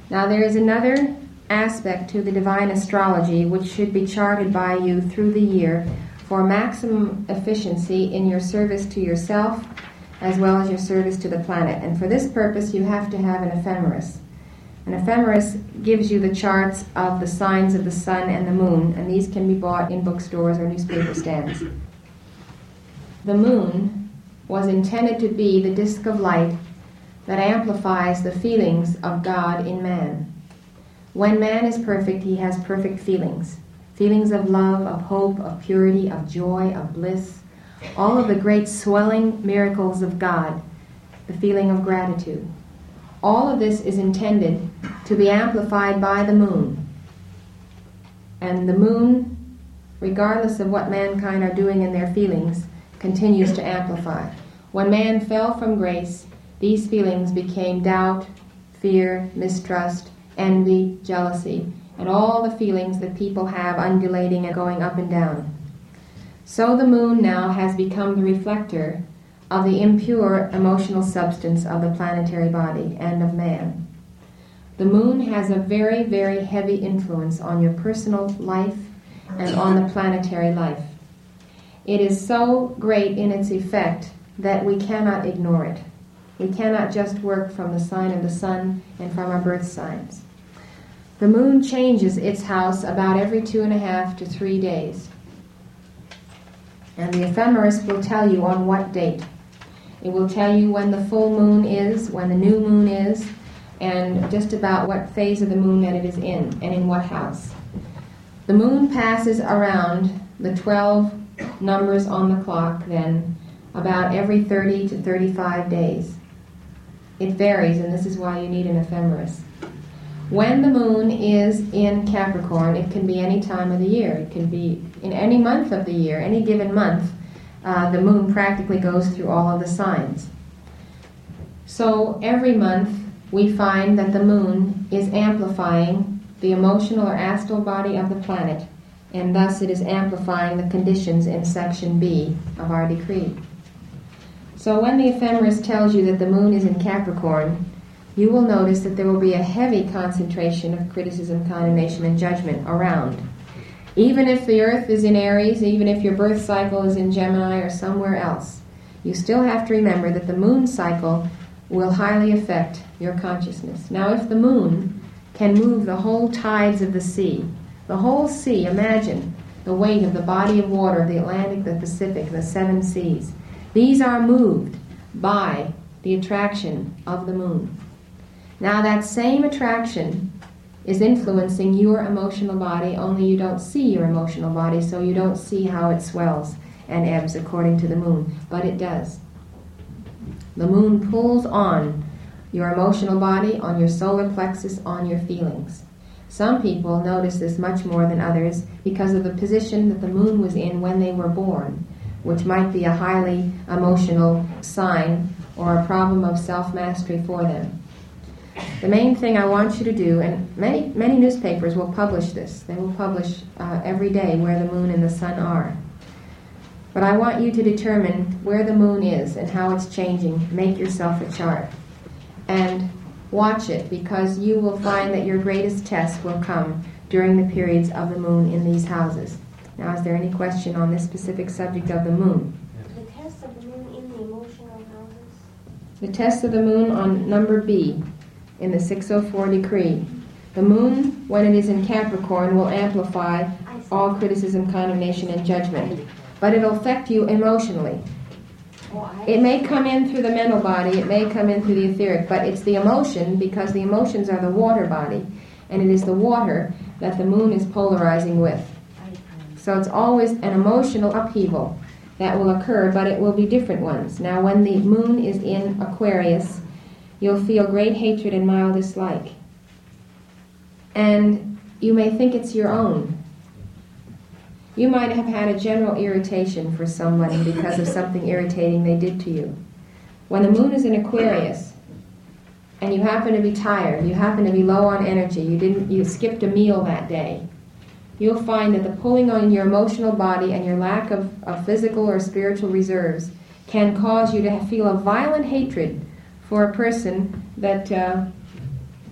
Now there is another aspect to the divine astrology which should be charted by you through the year for maximum efficiency in your service to yourself as well as your service to the planet. And for this purpose you have to have an ephemeris. An ephemeris gives you the charts of the signs of the sun and the moon, and these can be bought in bookstores or newspaper stands. The moon was intended to be the disk of light that amplifies the feelings of God in man. When man is perfect, he has perfect feelings. Feelings of love, of hope, of purity, of joy, of bliss. All of the great swelling miracles of God. The feeling of gratitude. All of this is intended to be amplified by the moon. And the moon, regardless of what mankind are doing in their feelings, continues to amplify. When man fell from grace, these feelings became doubt, fear, mistrust, envy, jealousy, and all the feelings that people have undulating and going up and down. So the moon now has become the reflector of the impure emotional substance of the planetary body and of man. The moon has a very, very heavy influence on your personal life and on the planetary life. It is so great in its effect that we cannot ignore it. We cannot just work from the sign of the sun and from our birth signs. The moon changes its house about every 2.5 to 3 days. And the ephemeris will tell you on what date. It will tell you when the full moon is, when the new moon is, and just about what phase of the moon that it is in, and in what house. The moon passes around the 12 numbers on the clock then about every 30 to 35 days. It varies, and this is why you need an ephemeris. When the moon is in Capricorn, it can be any time of the year. It can be in any month of the year, any given month. The moon practically goes through all of the signs. So every month we find that the moon is amplifying the emotional or astral body of the planet, and thus it is amplifying the conditions in section B of our decree. So when the ephemeris tells you that the moon is in Capricorn, you will notice that there will be a heavy concentration of criticism, condemnation, and judgment around. Even if the earth is in Aries, even if your birth cycle is in Gemini or somewhere else, you still have to remember that the moon cycle will highly affect your consciousness. Now, if the moon can move the whole tides of the sea, imagine the weight of the body of water, the Atlantic, the Pacific, the 7 seas. These are moved by the attraction of the moon. Now, that same attraction is influencing your emotional body, only you don't see your emotional body, so you don't see how it swells and ebbs according to the moon, but it does. The moon pulls on your emotional body, on your solar plexus, on your feelings. Some people notice this much more than others because of the position that the moon was in when they were born, which might be a highly emotional sign or a problem of self-mastery for them. The main thing I want you to do, and many newspapers will publish this. They will publish every day where the moon and the sun are. But I want you to determine where the moon is and how it's changing. Make yourself a chart. And watch it, because you will find that your greatest test will come during the periods of the moon in these houses. Now, is there any question on this specific subject of the moon? The test of the moon in the emotional houses? The test of the moon on number B in the 604 decree. The moon, when it is in Capricorn, will amplify all criticism, condemnation, and judgment. But it'll affect you emotionally. It may come in through the mental body, it may come in through the etheric, but it's the emotion, because the emotions are the water body, and it is the water that the moon is polarizing with. So it's always an emotional upheaval that will occur, but it will be different ones. Now, when the moon is in Aquarius, you'll feel great hatred and mild dislike. And you may think it's your own. You might have had a general irritation for someone because of something irritating they did to you. When the moon is in Aquarius, and you happen to be tired, you happen to be low on energy, you skipped a meal that day, you'll find that the pulling on your emotional body and your lack of physical or spiritual reserves can cause you to feel a violent hatred for a person that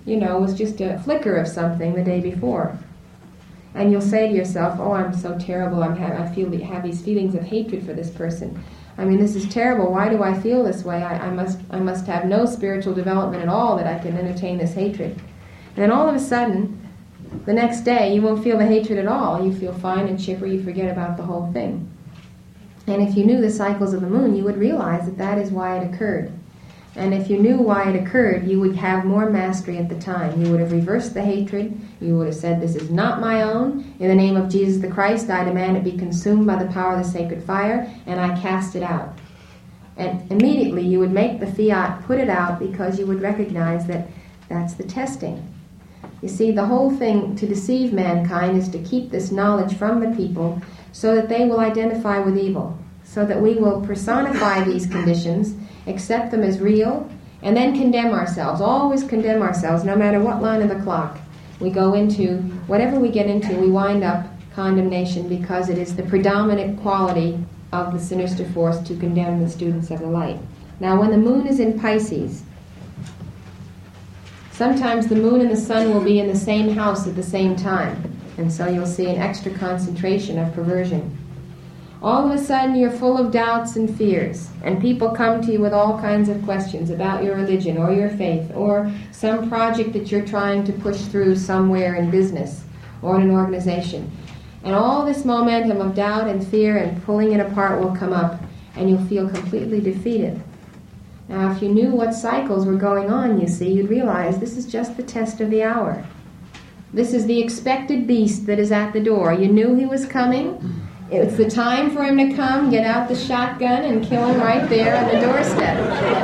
was just a flicker of something the day before. And you'll say to yourself, oh, I'm so terrible, I have these feelings of hatred for this person. I mean, this is terrible. Why do I feel this way? I must have no spiritual development at all that I can entertain this hatred. And then all of a sudden, the next day, you won't feel the hatred at all. You feel fine and chipper. You forget about the whole thing. And if you knew the cycles of the moon, you would realize that that is why it occurred. And if you knew why it occurred, you would have more mastery at the time. You would have reversed the hatred. You would have said, this is not my own. In the name of Jesus the Christ, I demand it be consumed by the power of the sacred fire, and I cast it out. And immediately you would make the fiat put it out, because you would recognize that that's the testing. You see, the whole thing to deceive mankind is to keep this knowledge from the people so that they will identify with evil, so that we will personify these conditions, accept them as real, and then condemn ourselves. Always condemn ourselves, no matter what line of the clock we go into. Whatever we get into, we wind up condemnation, because it is the predominant quality of the sinister force to condemn the students of the light. Now, when the moon is in Pisces, sometimes the moon and the sun will be in the same house at the same time, and so you'll see an extra concentration of perversion. All of a sudden you're full of doubts and fears, and people come to you with all kinds of questions about your religion or your faith or some project that you're trying to push through somewhere in business or in an organization. And all this momentum of doubt and fear and pulling it apart will come up, and you'll feel completely defeated. Now, if you knew what cycles were going on, you see, you'd realize this is just the test of the hour. This is the expected beast that is at the door. You knew he was coming. It's the time for him to come, get out the shotgun, and kill him right there on the doorstep.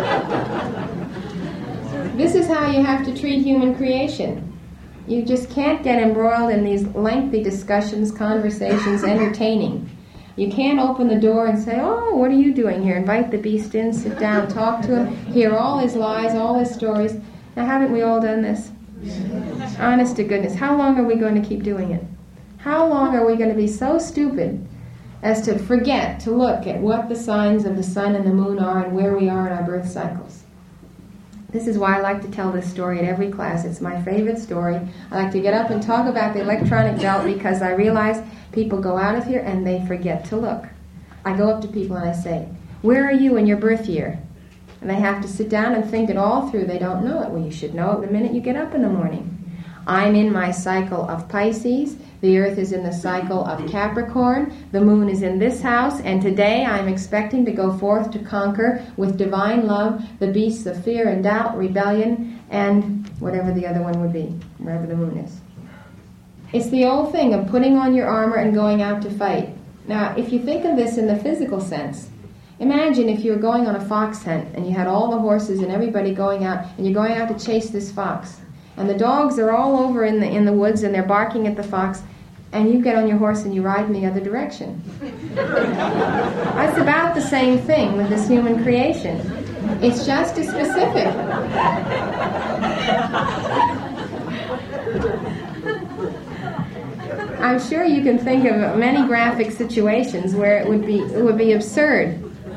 This is how you have to treat human creation. You just can't get embroiled in these lengthy discussions, conversations, entertaining. You can't open the door and say, oh, what are you doing here? Invite the beast in, sit down, talk to him, hear all his lies, all his stories. Now, haven't we all done this? Honest to goodness, how long are we going to keep doing it? How long are we going to be so stupid as to forget to look at what the signs of the sun and the moon are and where we are in our birth cycles? This is why I like to tell this story at every class. It's my favorite story. I like to get up and talk about the electronic belt, because I realize people go out of here and they forget to look. I go up to people and I say, where are you in your birth year? And they have to sit down and think it all through. They don't know it. Well, you should know it the minute you get up in the morning. I'm in my cycle of Pisces. The earth is in the cycle of Capricorn. The moon is in this house. And today I'm expecting to go forth to conquer with divine love the beasts of fear and doubt, rebellion, and whatever the other one would be, wherever the moon is. It's the old thing of putting on your armor and going out to fight. Now, if you think of this in the physical sense, imagine if you were going on a fox hunt and you had all the horses and everybody going out, and you're going out to chase this fox. And the dogs are all over in the woods and they're barking at the fox, and you get on your horse and you ride in the other direction. That's about the same thing with this human creation. It's just as specific. I'm sure you can think of many graphic situations where it would be absurd.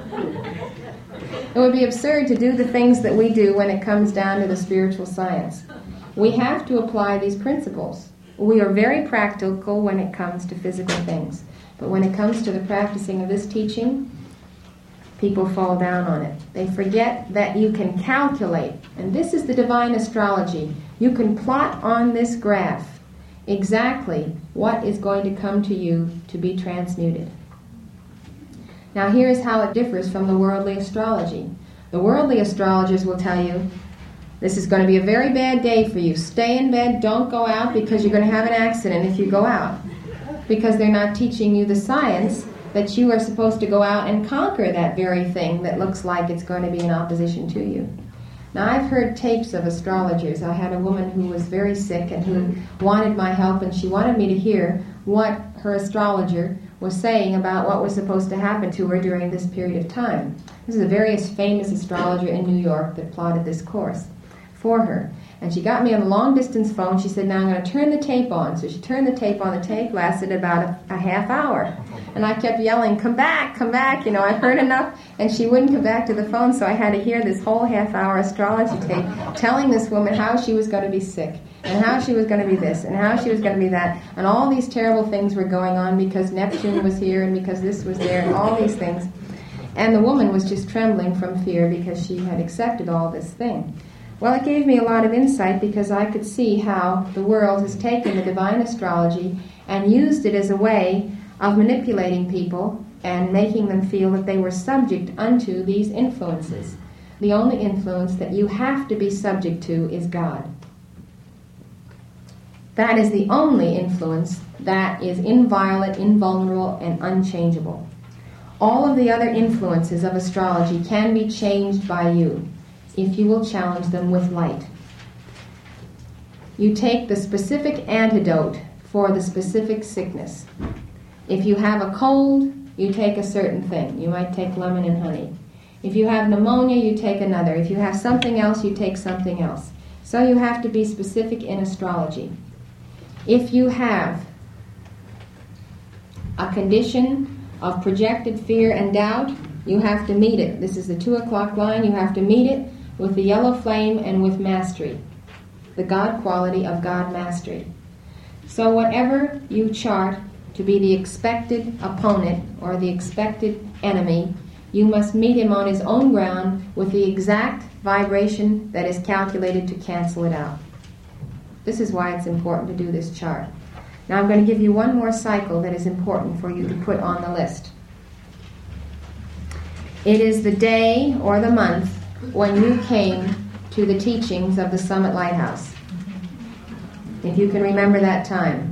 It would be absurd to do the things that we do when it comes down to the spiritual science. We have to apply these principles. We are very practical when it comes to physical things. But when it comes to the practicing of this teaching, people fall down on it. They forget that you can calculate. And this is the divine astrology. You can plot on this graph exactly what is going to come to you to be transmuted. Now here's how it differs from the worldly astrology. The worldly astrologers will tell you, this is going to be a very bad day for you. Stay in bed, don't go out, because you're going to have an accident if you go out. Because they're not teaching you the science that you are supposed to go out and conquer that very thing that looks like it's going to be in opposition to you. Now, I've heard tapes of astrologers. I had a woman who was very sick and who wanted my help, and she wanted me to hear what her astrologer was saying about what was supposed to happen to her during this period of time. This is a very famous astrologer in New York that plotted this course for her. And she got me on the long-distance phone. She said, now I'm going to turn the tape on. So she turned the tape on. The tape lasted about a half hour. And I kept yelling, come back, I'd heard enough. And she wouldn't come back to the phone, so I had to hear this whole half-hour astrology tape telling this woman how she was going to be sick, and how she was going to be this, and how she was going to be that. And all these terrible things were going on because Neptune was here, and because this was there, and all these things. And the woman was just trembling from fear because she had accepted all this thing. Well, it gave me a lot of insight because I could see how the world has taken the divine astrology and used it as a way of manipulating people and making them feel that they were subject unto these influences. The only influence that you have to be subject to is God. That is the only influence that is inviolate, invulnerable, and unchangeable. All of the other influences of astrology can be changed by you if you will challenge them with light. You take the specific antidote for the specific sickness. If you have a cold, you take a certain thing. You might take lemon and honey. If you have pneumonia, you take another. If you have something else, you take something else. So you have to be specific in astrology. If you have a condition of projected fear and doubt, you have to meet it. This is the 2 o'clock line. You have to meet it with the yellow flame and with mastery, the God quality of God mastery. So whatever you chart to be the expected opponent or the expected enemy, you must meet him on his own ground with the exact vibration that is calculated to cancel it out. This is why it's important to do this chart. Now I'm going to give you one more cycle that is important for you to put on the list. It is the day or the month when you came to the teachings of the Summit Lighthouse. If you can remember that time.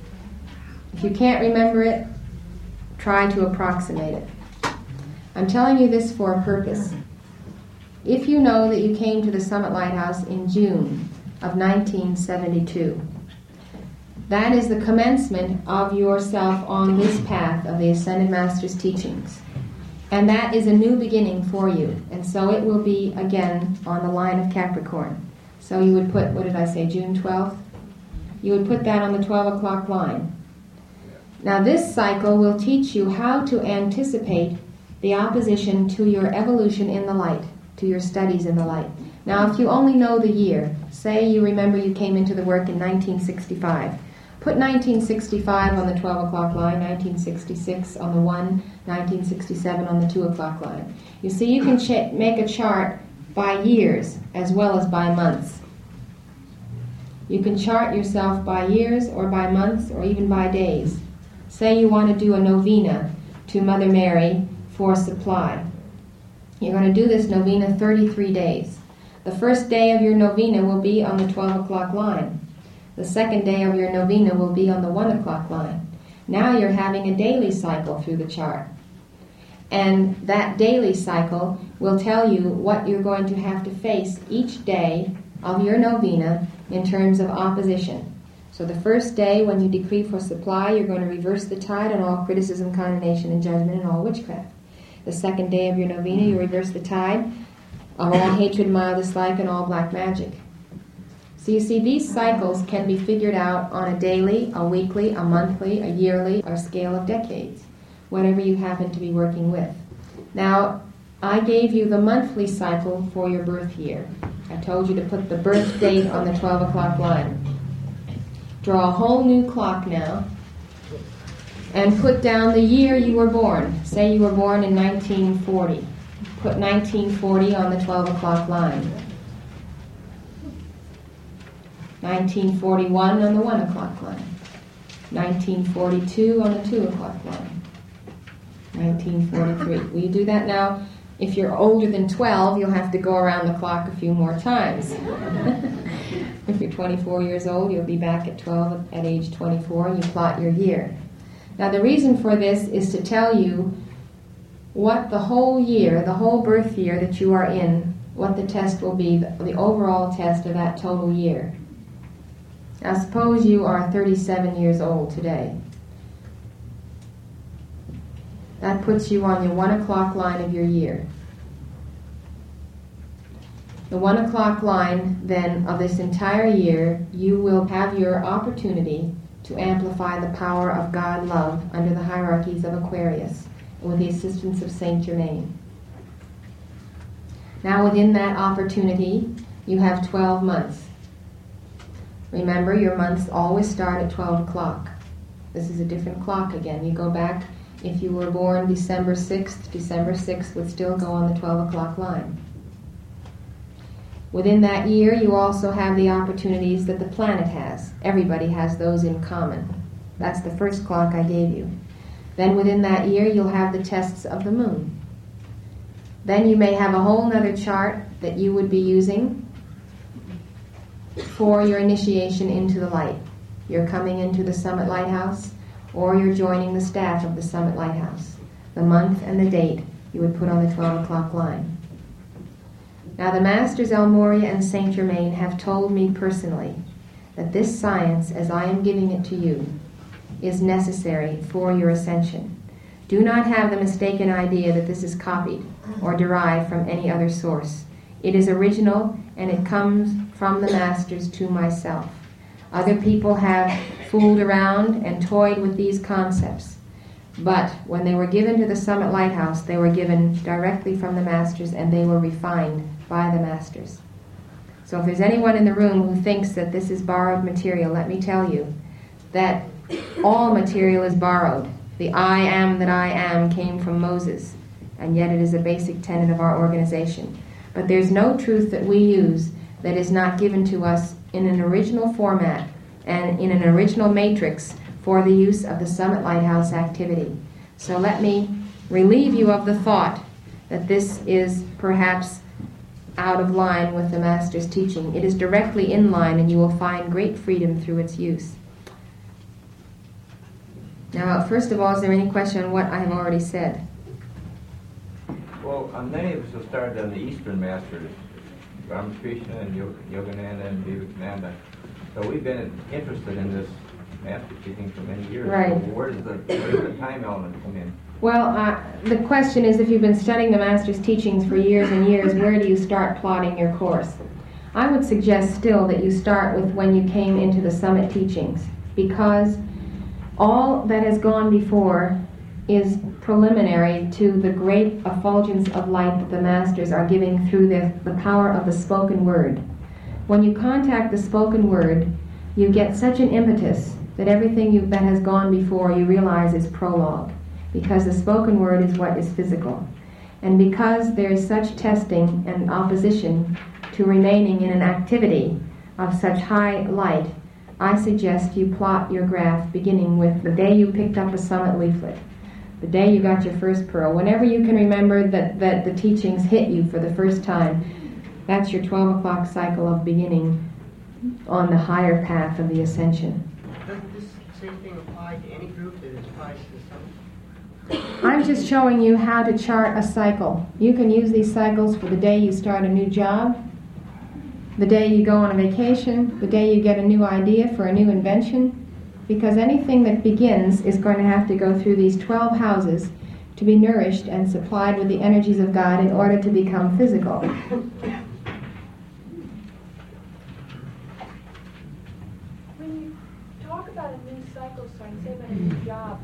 If you can't remember it, try to approximate it. I'm telling you this for a purpose. If you know that you came to the Summit Lighthouse in June of 1972, that is the commencement of yourself on this path of the Ascended Master's teachings. And that is a new beginning for you. And so it will be, again, on the line of Capricorn. So you would put, what did I say, June 12th? You would put that on the 12 o'clock line. Now this cycle will teach you how to anticipate the opposition to your evolution in the light, to your studies in the light. Now if you only know the year, say you remember you came into the work in 1965, put 1965 on the 12 o'clock line, 1966 on the 1, 1967 on the 2 o'clock line. You see, you can make a chart by years as well as by months. You can chart yourself by years or by months or even by days. Say you want to do a novena to Mother Mary for supply. You're going to do this novena 33 days. The first day of your novena will be on the 12 o'clock line. The second day of your novena will be on the 1 o'clock line. Now you're having a daily cycle through the chart. And that daily cycle will tell you what you're going to have to face each day of your novena in terms of opposition. So the first day, when you decree for supply, you're going to reverse the tide on all criticism, condemnation, and judgment, and all witchcraft. The second day of your novena, you reverse the tide of all hatred, mild dislike, and all black magic. So you see, these cycles can be figured out on a daily, a weekly, a monthly, a yearly, or scale of decades, whatever you happen to be working with. Now, I gave you the monthly cycle for your birth year. I told you to put the birth date on the 12 o'clock line. Draw a whole new clock now and put down the year you were born. Say you were born in 1940. Put 1940 on the 12 o'clock line. 1941 on the 1 o'clock line. 1942 on the 2 o'clock line. 1943. Will you do that now? If you're older than 12, you'll have to go around the clock a few more times. If you're 24 years old, you'll be back at 12 at age 24, and you plot your year. Now the reason for this is to tell you what the whole year, the whole birth year that you are in, what the test will be, the overall test of that total year. Now suppose you are 37 years old today. That puts you on your 1 o'clock line of your year. The 1 o'clock line, then, of this entire year, you will have your opportunity to amplify the power of God love under the hierarchies of Aquarius with the assistance of Saint Germain. Now, within that opportunity, you have 12 months. Remember, your months always start at 12 o'clock. This is a different clock again. You go back, if you were born December 6th would still go on the 12 o'clock line. Within that year, you also have the opportunities that the planet has. Everybody has those in common. That's the first clock I gave you. Then within that year, you'll have the tests of the moon. Then you may have a whole nother chart that you would be using for your initiation into the light. You're coming into the Summit Lighthouse, or you're joining the staff of the Summit Lighthouse. The month and the date you would put on the 12 o'clock line. Now, the Masters El Morya and Saint Germain have told me personally that this science, as I am giving it to you, is necessary for your ascension. Do not have the mistaken idea that this is copied or derived from any other source. It is original, and it comes from the Masters to myself. Other people have fooled around and toyed with these concepts. But when they were given to the Summit Lighthouse, they were given directly from the Masters, and they were refined by the Masters. So if there's anyone in the room who thinks that this is borrowed material, let me tell you that all material is borrowed. The I am that I am came from Moses, and yet it is a basic tenet of our organization. But there's no truth that we use that is not given to us in an original format and in an original matrix for the use of the Summit Lighthouse activity. So let me relieve you of the thought that this is perhaps out of line with the Master's teaching. It is directly in line, and you will find great freedom through its use. Now, first of all, is there any question on what I have already said? Well, many of us have started on the Eastern Masters, Ramakrishna and Yogananda and Vivekananda. So we've been interested in this master teaching for many years. Right. So where does the time element come in? Well, the question is, if you've been studying the Master's teachings for years and years, where do you start plotting your course? I would suggest still that you start with when you came into the Summit teachings, because all that has gone before is preliminary to the great effulgence of light that the Masters are giving through the power of the spoken word. When you contact the spoken word, you get such an impetus that everything that has gone before you realize is prologue, because the spoken word is what is physical. And because there is such testing and opposition to remaining in an activity of such high light, I suggest you plot your graph beginning with the day you picked up a Summit leaflet, the day you got your first pearl, whenever you can remember that the teachings hit you for the first time. That's your 12 o'clock cycle of beginning on the higher path of the ascension. Doesn't this same thing apply to any group that applies to the Summit? I'm just showing you how to chart a cycle. You can use these cycles for the day you start a new job, the day you go on a vacation, the day you get a new idea for a new invention, because anything that begins is going to have to go through these 12 houses to be nourished and supplied with the energies of God in order to become physical. When you talk about a new cycle, starting, say about a new job,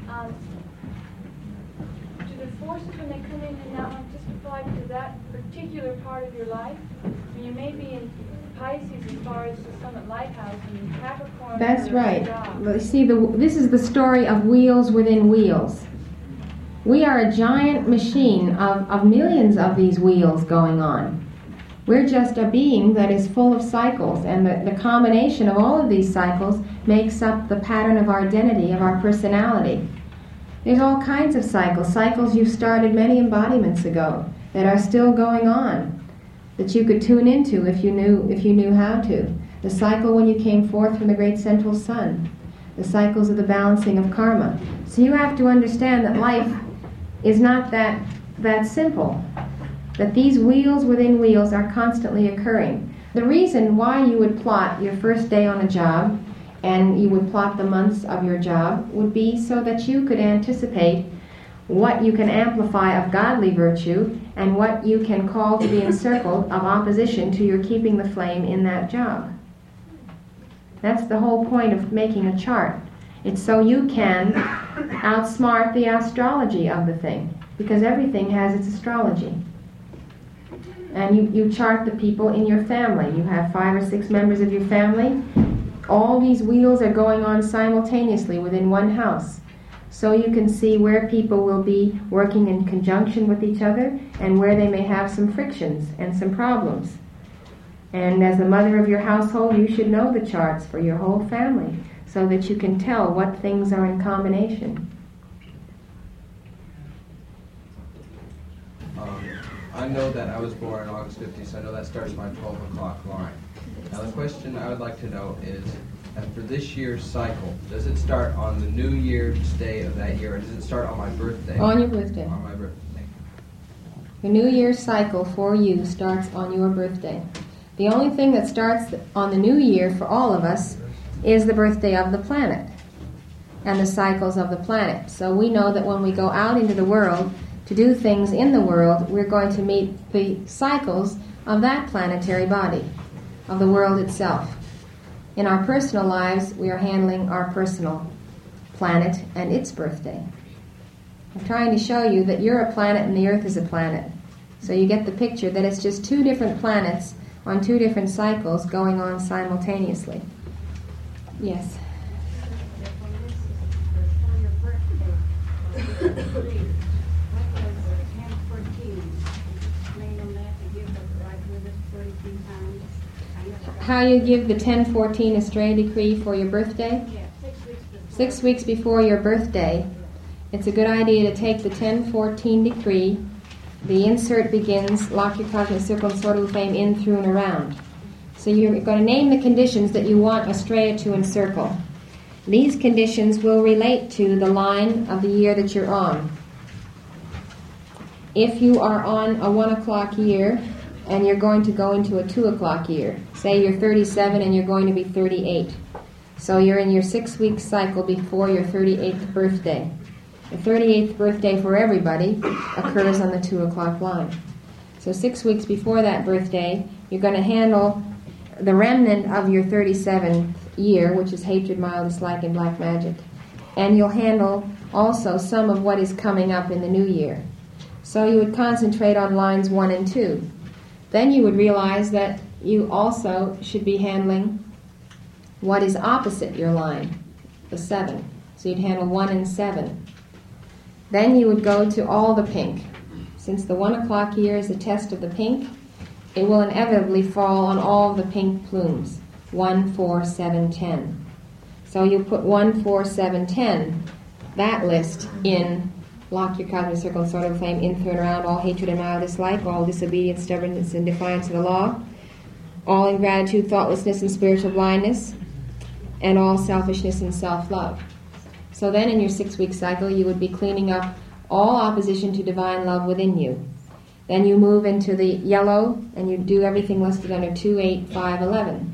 do the forces when they come in and out just apply to that particular part of your life? I mean, you may be in Pisces as far as the Summit Lighthouse, and in Capricorn. That's for right. a job. Well, you see, this is the story of wheels within wheels. We are a giant machine of millions of these wheels going on. We're just a being that is full of cycles, and the combination of all of these cycles makes up the pattern of our identity, of our personality. There's all kinds of cycles you started many embodiments ago that are still going on, that you could tune into if you knew how to. The cycle when you came forth from the great central sun, the cycles of the balancing of karma. So you have to understand that life is not that simple, that these wheels within wheels are constantly occurring. The reason why you would plot your first day on a job and you would plot the months of your job would be so that you could anticipate what you can amplify of godly virtue and what you can call to be encircled of opposition to your keeping the flame in that job. That's the whole point of making a chart. It's so you can outsmart the astrology of the thing, because everything has its astrology. And you chart the people in your family. You have 5 or 6 members of your family. All these wheels are going on simultaneously within one house. So you can see where people will be working in conjunction with each other and where they may have some frictions and some problems. And as the mother of your household, you should know the charts for your whole family so that you can tell what things are in combination. I know that I was born August 15th, so I know that starts my 12 o'clock line. Now the question I would like to know is, for this year's cycle, does it start on the New Year's Day of that year, or does it start on my birthday? On your birthday. On my birthday. The New Year's cycle for you starts on your birthday. The only thing that starts on the New Year for all of us is the birthday of the planet and the cycles of the planet. So we know that when we go out into the world to do things in the world, we're going to meet the cycles of that planetary body, of the world itself. In our personal lives, we are handling our personal planet and its birthday. I'm trying to show you that you're a planet and the Earth is a planet. So you get the picture that it's just 2 different planets on 2 different cycles going on simultaneously. Yes? How you give the 1014 Astrea decree for your birthday? 6 weeks before your birthday, it's a good idea to take the 1014 decree. The insert begins, lock your cosmic circle and sword of flame in, through, and around. So you're going to name the conditions that you want Astrea to encircle. These conditions will relate to the line of the year that you're on. If you are on a 1 o'clock year and you're going to go into a 2 o'clock year, say you're 37 and you're going to be 38. So you're in your 6-week cycle before your 38th birthday. The 38th birthday for everybody occurs on the 2 o'clock line. So 6 weeks before that birthday, you're going to handle the remnant of your 37th year, which is hatred, mild dislike, and black magic. And you'll handle also some of what is coming up in the new year. So you would concentrate on lines 1 and 2. Then you would realize that you also should be handling what is opposite your line, the 7. So you'd handle 1 and 7. Then you would go to all the pink. Since the 1 o'clock year is a test of the pink, it will inevitably fall on all the pink plumes. 1, 4, 7, 10. So you'll put 1, 4, 7, 10, that list in lock your cosmic circle and sword of flame in, through, and around, all hatred and mild dislike, all disobedience, stubbornness, and defiance of the law, all ingratitude, thoughtlessness, and spiritual blindness, and all selfishness and self-love. So then in your 6-week cycle, you would be cleaning up all opposition to divine love within you. Then you move into the yellow, and you do everything listed under 2, 8, 5, 11.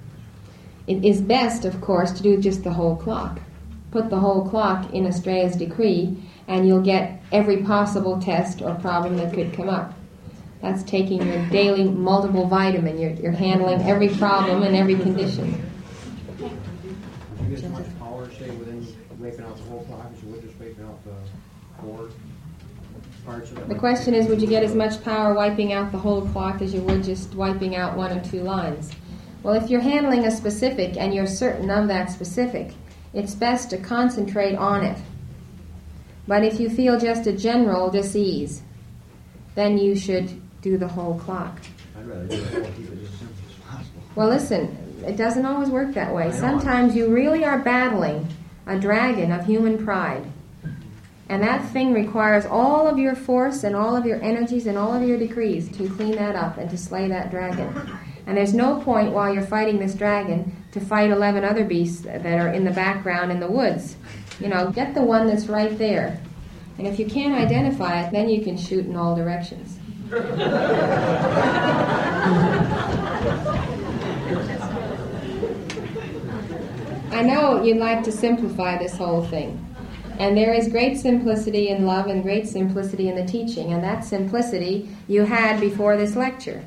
It is best, of course, to do just the whole clock. Put the whole clock in Astrea's decree, and you'll get every possible test or problem that could come up. That's taking your daily multiple vitamin. You're handling every problem and every condition. Would you get as much power, say, within wiping out the whole clock as you would just wiping out the 4 parts of it? The question is, would you get as much power wiping out the whole clock as you would just wiping out 1 or 2 lines? Well, if you're handling a specific and you're certain of that specific, it's best to concentrate on it. But if you feel just a general dis-ease, then you should do the whole clock. I'd rather do it and keep it as simple as possible. Well, listen, it doesn't always work that way. Sometimes you really are battling a dragon of human pride. And that thing requires all of your force and all of your energies and all of your decrees to clean that up and to slay that dragon. And there's no point while you're fighting this dragon to fight 11 other beasts that are in the background in the woods. You know, get the one that's right there. And if you can't identify it, then you can shoot in all directions. I know you'd like to simplify this whole thing. And there is great simplicity in love and great simplicity in the teaching, and that simplicity you had before this lecture.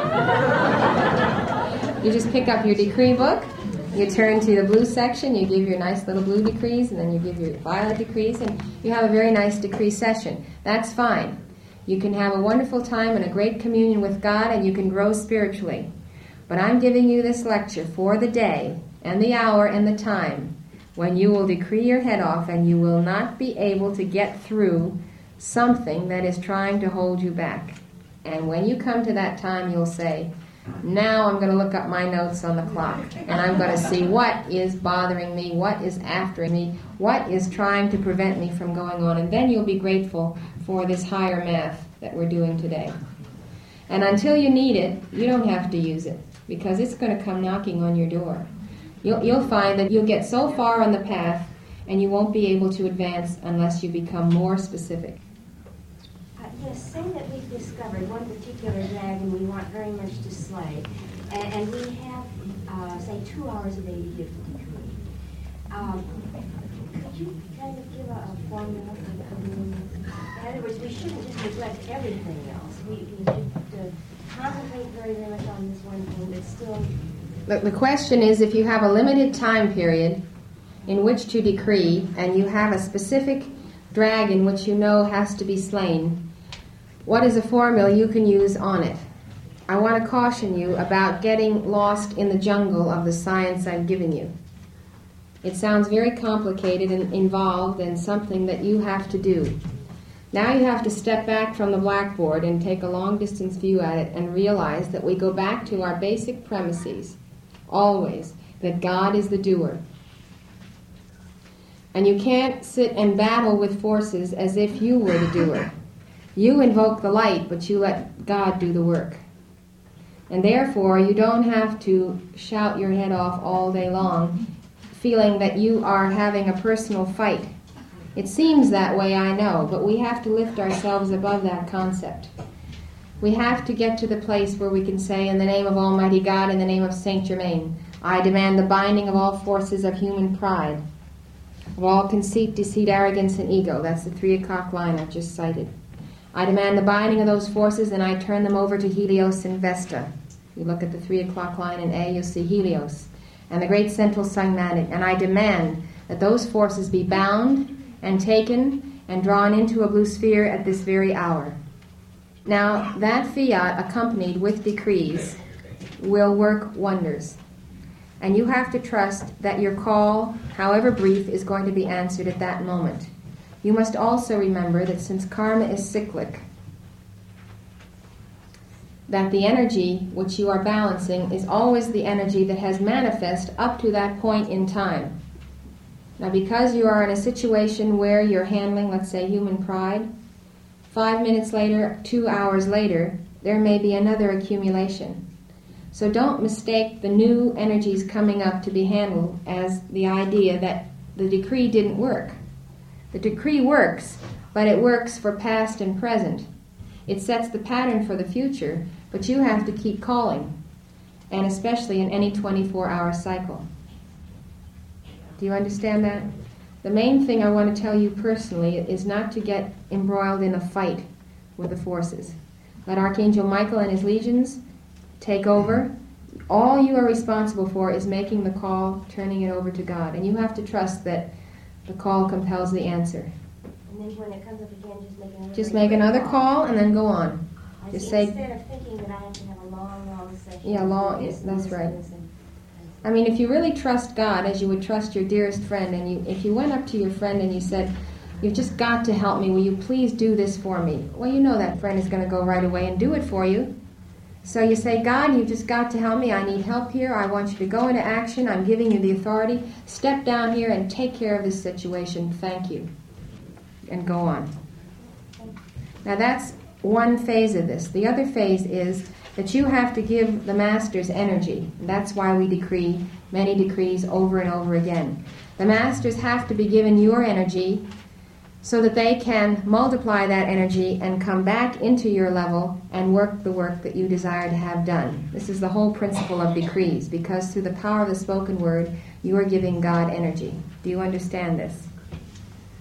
You just pick up your decree book, you turn to the blue section, you give your nice little blue decrees, and then you give your violet decrees, and you have a very nice decree session. That's fine. You can have a wonderful time and a great communion with God, and you can grow spiritually. But I'm giving you this lecture for the day and the hour and the time when you will decree your head off and you will not be able to get through something that is trying to hold you back. And when you come to that time, you'll say, now I'm going to look up my notes on the clock, and I'm going to see what is bothering me, what is after me, what is trying to prevent me from going on, and then you'll be grateful for this higher math that we're doing today. And until you need it, you don't have to use it, because it's going to come knocking on your door. You'll find that you'll get so far on the path, and you won't be able to advance unless you become more specific. Yes, say that we've discovered one particular dragon we want very much to slay, and we have, say, 2 hours a day to give the decree. Could you kind of give a formula for the communion? In other words, we shouldn't just neglect everything else. We should concentrate very, very much on this one thing, but still... The question is, if you have a limited time period in which to decree, and you have a specific dragon which you know has to be slain, what is a formula you can use on it? I want to caution you about getting lost in the jungle of the science I've given you. It sounds very complicated and involved and something that you have to do. Now you have to step back from the blackboard and take a long-distance view at it and realize that we go back to our basic premises, always, that God is the doer. And you can't sit and battle with forces as if you were the doer. You invoke the light, but you let God do the work. And therefore, you don't have to shout your head off all day long, feeling that you are having a personal fight. It seems that way, I know, but we have to lift ourselves above that concept. We have to get to the place where we can say, in the name of Almighty God, in the name of Saint Germain, I demand the binding of all forces of human pride, of all conceit, deceit, arrogance, and ego. That's the 3 o'clock line I've just cited. I demand the binding of those forces, and I turn them over to Helios and Vesta. You look at the 3 o'clock line in A, you'll see Helios and the great central sun magnet. And I demand that those forces be bound and taken and drawn into a blue sphere at this very hour. Now, that fiat, accompanied with decrees, will work wonders. And you have to trust that your call, however brief, is going to be answered at that moment. You must also remember that since karma is cyclic, that the energy which you are balancing is always the energy that has manifest up to that point in time. Now, because you are in a situation where you're handling, let's say, human pride, 5 minutes later, 2 hours later, there may be another accumulation. So don't mistake the new energies coming up to be handled as the idea that the decree didn't work. The decree works, but it works for past and present. It sets the pattern for the future, but you have to keep calling, and especially in any 24-hour cycle. Do you understand that? The main thing I want to tell you personally is not to get embroiled in a fight with the forces. Let Archangel Michael and his legions take over. All you are responsible for is making the call, turning it over to God. And you have to trust that the call compels the answer. And then when it comes up again, just make another call and then go on. Just say, instead of thinking that I have to have a long session. Yeah, that's right. I mean, if you really trust God as you would trust your dearest friend, and if you went up to your friend and you said, you've just got to help me, will you please do this for me? Well, you know that friend is going to go right away and do it for you. So you say, God, you've just got to help me. I need help here. I want you to go into action. I'm giving you the authority. Step down here and take care of this situation. Thank you. And go on. Now that's one phase of this. The other phase is that you have to give the masters energy. And that's why we decree many decrees over and over again. The masters have to be given your energy so that they can multiply that energy and come back into your level and work the work that you desire to have done. This is the whole principle of decrees, because through the power of the spoken word, you are giving God energy. Do you understand this?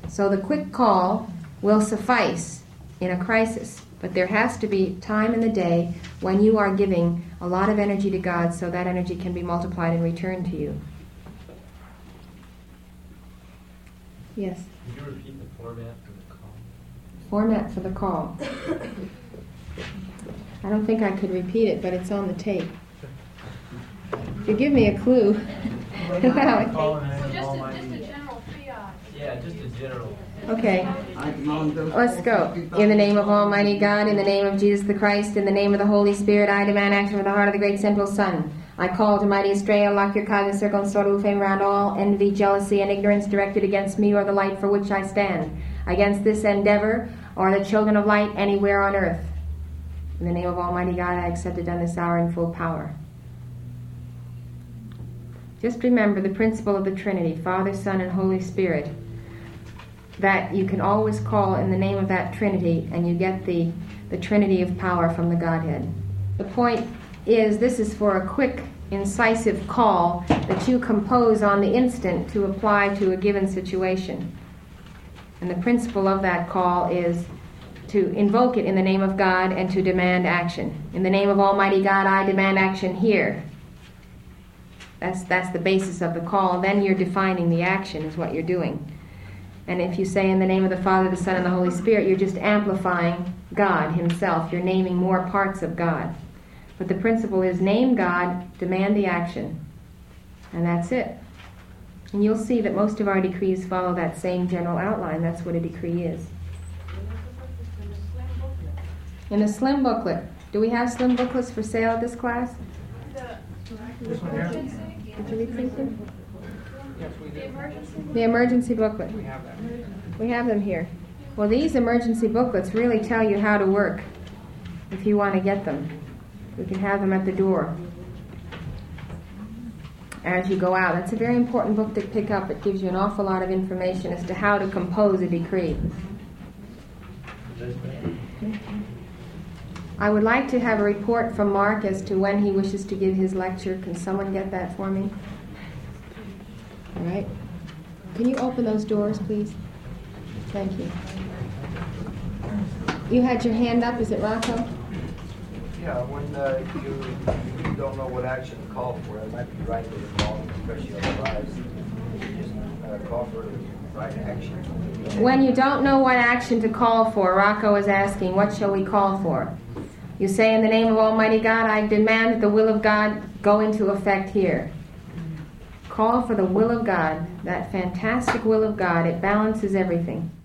So the quick call will suffice in a crisis, but there has to be time in the day when you are giving a lot of energy to God so that energy can be multiplied and returned to you. Yes? Could you repeat the format for the call? Format for the call. I don't think I could repeat it, but it's on the tape. If you give me a clue. So just a general fiat. Yeah, just a general. Okay, let's go. In the name of Almighty God, in the name of Jesus the Christ, in the name of the Holy Spirit, I demand action from the heart of the great central sun. I call to mighty Estrella, lock your cosmic circle and sort of fame around all envy, jealousy, and ignorance directed against me or the light for which I stand, against this endeavor or the children of light anywhere on earth. In the name of Almighty God, I accept it on this hour in full power. Just remember the principle of the Trinity, Father, Son, and Holy Spirit, that you can always call in the name of that Trinity and you get the Trinity of power from the Godhead. The point is, this is for a quick, incisive call that you compose on the instant to apply to a given situation. And the principle of that call is to invoke it in the name of God and to demand action. In the name of Almighty God, I demand action here. That's the basis of the call. Then you're defining the action is what you're doing. And if you say in the name of the Father, the Son, and the Holy Spirit, you're just amplifying God himself. You're naming more parts of God. But the principle is name God, demand the action. And that's it. And you'll see that most of our decrees follow that same general outline. That's what a decree is. In the slim booklet. Do we have slim booklets for sale at this class? This one here? Did you read something? Yes, we do. The emergency booklet. We have that. We have them here. Well, these emergency booklets really tell you how to work if you want to get them. We can have them at the door as you go out. That's a very important book to pick up. It gives you an awful lot of information as to how to compose a decree. I would like to have a report from Mark as to when he wishes to give his lecture. Can someone get that for me? All right. Can you open those doors, please? Thank you. You had your hand up. Is it Rocco? Yeah, when you don't know what action to call for, it might be right or wrong, especially otherwise. Just call for the right action. When you don't know what action to call for, Rocco is asking, what shall we call for? You say, in the name of Almighty God, I demand that the will of God go into effect here. Call for the will of God, that fantastic will of God. It balances everything.